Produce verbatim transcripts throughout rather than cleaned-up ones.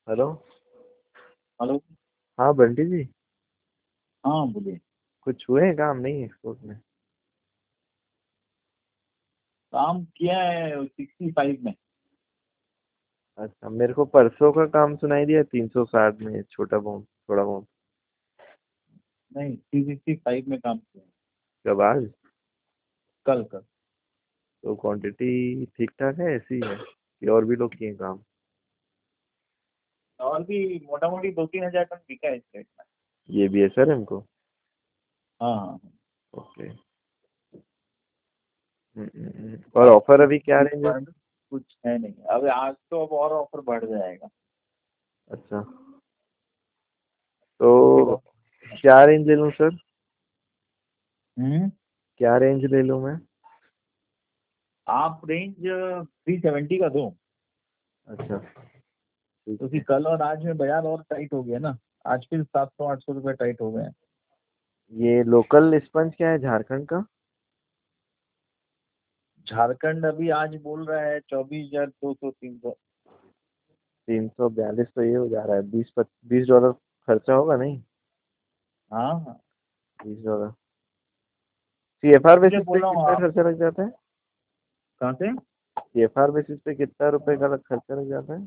Hello. Hello. हाँ बंटी जी। हाँ बोलिए। कुछ हुए हैं काम नहीं एक्सपोर्ट में? काम किया है सिक्सटी फाइव में। अच्छा, मेरे को परसों का काम सुनाई दिया तीन सौ साठ में, छोटा बम थोड़ा बम। नहीं, थ्री सिक्सटी फाइव में काम किया है। कब? आज? कल कल। तो क्वांटिटी ठीक ठाक है, ऐसी है कि और भी लोग किए काम? और भी मोटा मोटी दो तीन हजार टन बिका है इस रेट में। ये भी है सर हमको। हाँ हाँ हाँ। ओके। हम्म, हम्म, हम्म। और ऑफर इस, अभी क्या इस रेंज है? बार कुछ है नहीं। अब आज तो अब और ऑफर बढ़ जाएगा। अच्छा, उसके तो बाद क्या रेंज ले लूँ सर? हम्म क्या रेंज ले लूँ मैं? आप रेंज थ्री सेवेंटी का दो। अच्छा, ठीक क्योंकि है। कल और आज में बाजार और टाइट हो गया ना। आज फिर सात सौ आठ सौ रुपये टाइट हो गए हैं। ये लोकल स्पंज क्या है झारखंड का? झारखंड अभी आज बोल रहा है चौबीस हजार दो सौ तीन सौ। तीन सौ बयालीस, तो ये हो जा रहा है बीस बीस डॉलर खर्चा होगा नहीं? हाँ हाँ। बीस डॉलर। सीएफआर इसलिए बेसिस पे बोल रहा हूँ कितना आप। खर्चा लग जाता है? कहाँ से? सीएफआर बेसिस पे कितना रुपए का लग- खर्चा लग जाता है?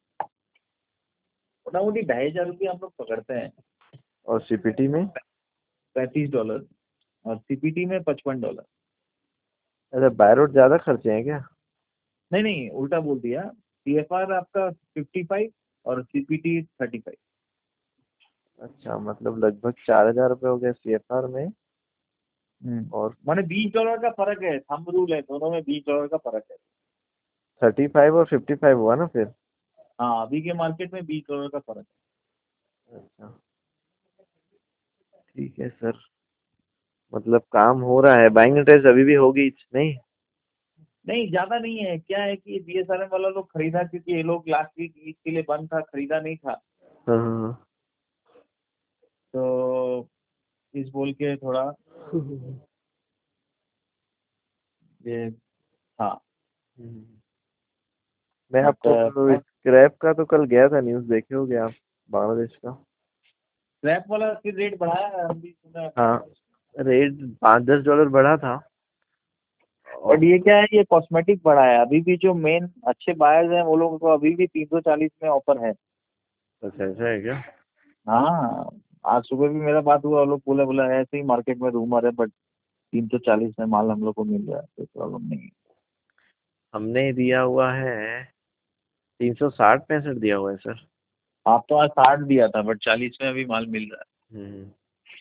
मोटा मोटी ढाई हजार रुपये हम लोग पकड़ते हैं। और सीपीटी में? पैंतीस डॉलर। और सीपीटी में पचपन डॉलर। अच्छा, बाय रोड ज्यादा खर्चे हैं क्या? नहीं नहीं, उल्टा बोल दिया। सीएफआर आपका फिफ्टी फाइव और सीपीटी थर्टी फाइव। अच्छा, मतलब लगभग चार हजार रुपये हो गया सीएफआर में। हम्म। और माने बीस डॉलर का फर्क है, थंब रूल है, दोनों में बीस डॉलर का फर्क है। थर्टी फाइव और फिफ्टी फाइव हुआ ना फिर? हाँ, अभी के मार्केट में बीस डॉलर का फर्क अच्छा, ठीक है सर। मतलब काम हो रहा है, बाइंग इंटरेस्ट अभी भी होगी नहीं? है। नहीं, ज्यादा नहीं है। क्या है कि बीएसआरएम वाला लोग खरीदा, क्योंकि ये लोग लास्ट वीक ईद के लिए बंद था, खरीदा नहीं था। हाँ हाँ तो इस बोल के थोड़ा हाँ। ये। हाँ। हम्म। मैं बट आपको स्क्रैप का तो कल गया था, न्यूज़ देखे होगे आप, बांग्लादेश का। स्क्रैप वाला फिर रेट बढ़ाया है, हम भी सुना है हाँ, बांग्लादेश में। रेट पाँच दस डॉलर बढ़ा था। बट और ये क्या है, ये कॉस्मेटिक बढ़ा है। अभी भी जो मेन अच्छे बायर्स हैं वो लोगों को अभी भी तीन सौ चालीस में ऑफर है। अच्छा, ऐसा है क्या? हाँ। आज सुबह भी मेरा बात हुआ, वो लोग बोले बोला ऐसे ही मार्केट में रूमर है, बट तीन सौ चालीस में माल हम लोग को मिल रहा है, कोई प्रॉब्लम नहीं है। हमने दिया हुआ है तीन सौ साठ पैंसठ दिया हुआ है सर। आप तो आज साठ दिया था, बट चालीस में अभी माल मिल रहा है। हम्म।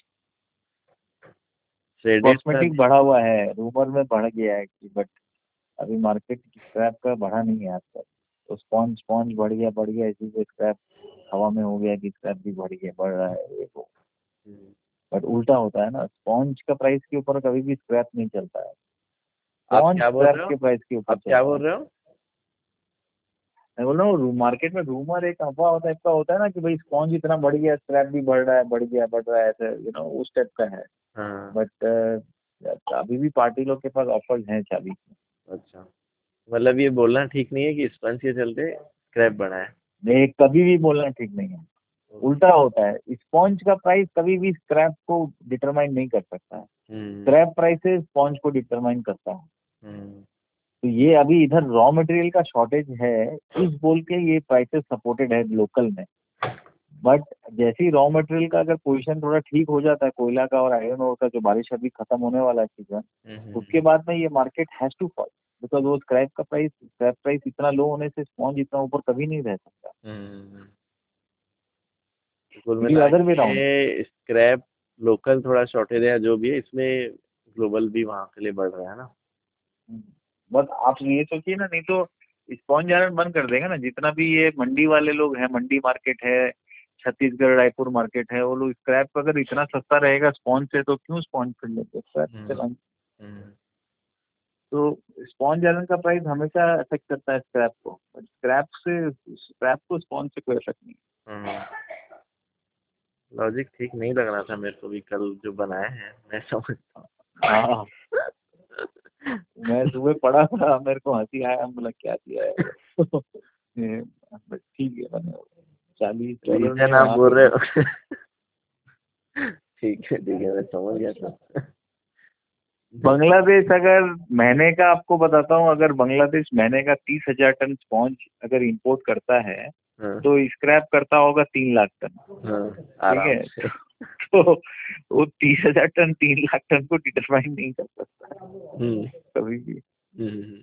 श्रेडेड का कॉस्मेटिक बढ़ा हुआ है, रूमर में बढ़ गया है कि, बट अभी मार्केट स्क्रैप का बढ़ा नहीं है आज तक। तो स्पॉन्ज स्पॉन्ज बढ़ गया बढ़ गया, इसी से स्क्रैप हवा में हो गया कि स्क्रैप भी बढ़ गया बढ़ रहा है ये वो। हम्म। बट उल्टा होता है ना, स्पॉन्ज का प्राइस के ऊपर कभी भी स्क्रैप नहीं चलता है। आप स्पॉन्ज क्या बोल स्क्रैप रहे हो? के प्राइस के ऊपर आप क्या चलता है। बोल रहे हो? मैं बोल रहा हूँ मार्केट में रूमर एक अफवाह टाइप का होता है ना, कि भाई स्पॉन्ज इतना बढ़ गया, स्क्रैप भी बढ़ रहा है, बढ़ गया बढ़ रहा है, ऐसे यू नो उस टाइप का है। हाँ। बट अभी भी पार्टी लोग के पास ऑफर हैं चालीस में। अच्छा, मतलब ये बोलना ठीक नहीं है कि स्पंज के चलते स्क्रैप बढ़ा है? नहीं, कभी भी बोलना ठीक नहीं है। उल्टा होता है, स्पॉन्ज का प्राइस कभी भी स्क्रैप को डिटरमाइन नहीं कर सकता है। हम्म। स्क्रैप प्राइसेस स्पॉन्ज को डिटरमाइन करता है। हम्म। तो ये अभी इधर रॉ मटेरियल का शॉर्टेज है, इस बोल के ये प्राइसेस सपोर्टेड है लोकल में। बट जैसे ही रॉ मटेरियल का अगर पोजीशन थोड़ा ठीक हो जाता है, कोयला का और आयरन ओर का, जो बारिश अभी खत्म होने वाला है सीजन, उसके हम्म। बाद में ये market has to fall. Because वो स्क्रैप का प्राइस स्क्रैप प्राइस इतना लो होने से स्पॉन्ज इतना ऊपर कभी नहीं रह सकता। हम्म। कुल इट इज मिला अदर वे राउंड। के स्क्रैप लोकल थोड़ा शॉर्टेज है जो भी है इसमें, ग्लोबल भी वहाँ के लिए बढ़ रहा है ना? बस आप ये सोचिए ना, नहीं तो स्पॉन्ज आयरन बंद कर देगा ना, जितना भी ये मंडी वाले लोग हैं, मंडी मार्केट है, छत्तीसगढ़ रायपुर मार्केट है, वो लोग स्क्रैप अगर इतना सस्ता रहेगा स्पॉन्ज से, तो क्यों स्पॉन्ज कर लेते, स्क्रैप हम्म। चलाएंगे। हम्म। तो स्पॉन्ज आयरन का प्राइस हमेशा अफेक्ट करता है स्क्रैप को, बट स्क्रैप से स्क्रैप को स्पॉन्ज से कोई इफेक्ट नहीं। हम्म। लॉजिक ठीक नहीं लग रहा था मेरे को भी कल जो बनाए हैं, मैं समझ। हाँ। मैं सुबह पढ़ा था, मेरे को हंसी आया, बोला क्या दिया है ये। बट ठीक है बने। चालीस डॉलर रीजन में आप वहाँ बोल पे रहे हो। ठीक है ठीक है, मैं समझ गया था। बांग्लादेश अगर महीने का, आपको बताता हूँ, अगर बांग्लादेश महीने का तीस हजार टन स्पॉन्ज अगर इंपोर्ट करता है हाँ तो स्क्रैप करता होगा तीन लाख टन। हाँ, ठीक आराम है। से। तो वो तीस हजार टन तीन लाख टन को डिटरमाइन नहीं कर सकता हम्म कभी भी। हम्म हम्म,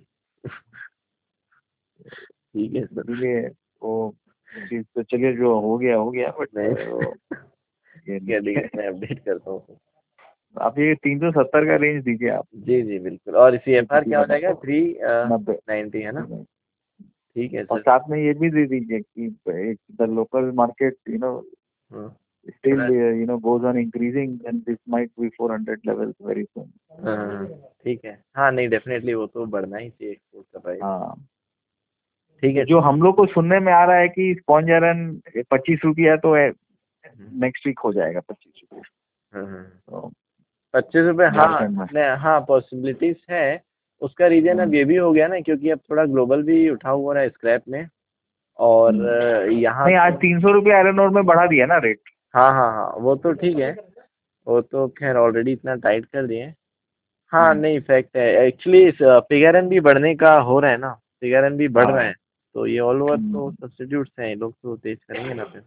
ठीक है सर। इसीलिए वो चीज तो चलिए, जो हो गया हो गया, बट नहीं वो ये क्या नहीं ठीक है। है, मैं अपडेट करता हूँ। आप ये तीन सौ सत्तर का रेंज दीजिए आप। जी जी बिल्कुल। और सी एफ आर क्या हो जाएगा? थ्री नब्बे। नाइन्टी है ना? ठीक है और सर। साथ में ये भी दे दीजिए कि the local market you know हाँ still थोड़ा। uh, you know goes on increasing, and this might be four hundred levels very soon. हाँ ठीक है। हाँ नहीं डेफिनेटली वो तो बढ़ना ही चाहिए एक्सपोर्ट का प्राइस। हाँ, ठीक तो है जो सर। हम लोग को सुनने में आ रहा है कि स्पॉन्ज आयरन पच्चीस रुपया तो नेक्स्ट वीक हो जाएगा, पच्चीस रुपये हाँ हाँ तो पच्चीस रुपये, हाँ झारखंड में। नहीं हाँ पॉसिबिलिटीज है। उसका रीजन अब हम्म, ये भी हो गया ना, क्योंकि अब थोड़ा ग्लोबल भी उठा हुआ है स्क्रैप में। और हम्म। अ, यहाँ नहीं, आज तो तीन सौ रुपये आयरन ओर में बढ़ा दिया ना रेट। हाँ हाँ हाँ वो तो ठीक है। वो तो खैर ऑलरेडी इतना टाइट कर दिए। हाँ हम्म, नहीं फैक्ट है एक्चुअली। पिगरन भी बढ़ने का हो रहा है ना, पिगरन भी बढ़ रहा हाँ। है। तो ये ऑल ओवर तो हम्म, सब्स्टिट्यूट्स हैं, ये लोग तो तेज करेंगे ना फिर।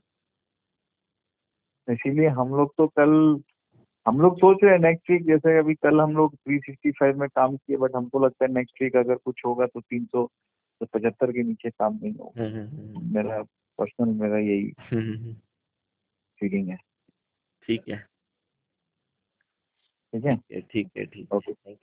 इसीलिए हम लोग तो कल हम लोग सोच रहे हैं नेक्स्ट वीक, जैसे अभी कल हम लोग थ्री सिक्सटी फाइव में काम किए, बट हमको लगता है नेक्स्ट वीक अगर कुछ होगा तो तीन सौ पचहत्तर के नीचे काम नहीं होगा। हम्म हम्म हम्म मेरा पर्सनल मेरा यही हम्म, हम्म, हम्म, फीलिंग है। ठीक है ठीक है। ठीक है ठीक है ठीक है। ओके।